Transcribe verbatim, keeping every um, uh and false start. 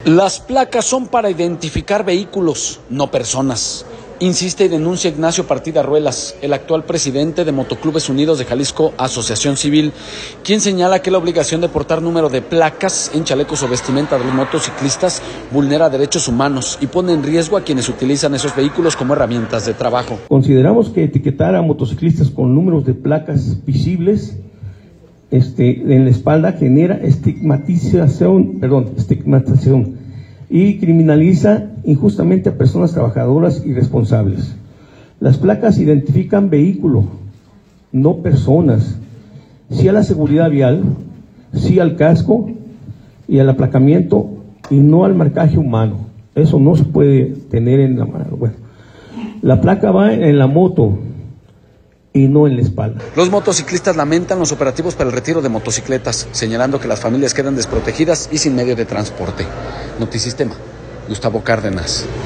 Las placas son para identificar vehículos, no personas. Insiste y denuncia Ignacio Partida Ruelas, el actual presidente de Motoclubes Unidos de Jalisco, Asociación Civil, quien señala que la obligación de portar número de placas en chalecos o vestimenta de los motociclistas vulnera derechos humanos y pone en riesgo a quienes utilizan esos vehículos como herramientas de trabajo. Consideramos que etiquetar a motociclistas con números de placas visibles este, en la espalda genera estigmatización, perdón, estigmatización. y criminaliza injustamente a personas trabajadoras y responsables. Las placas identifican vehículo, no personas. Sí a la seguridad vial, sí al casco y al aplacamiento y no al marcaje humano. Eso no se puede tener en la mano. Bueno, la placa va en la moto y no en la espalda. Los motociclistas lamentan los operativos para el retiro de motocicletas, señalando que las familias quedan desprotegidas y sin medio de transporte. Notisistema, Gustavo Cárdenas.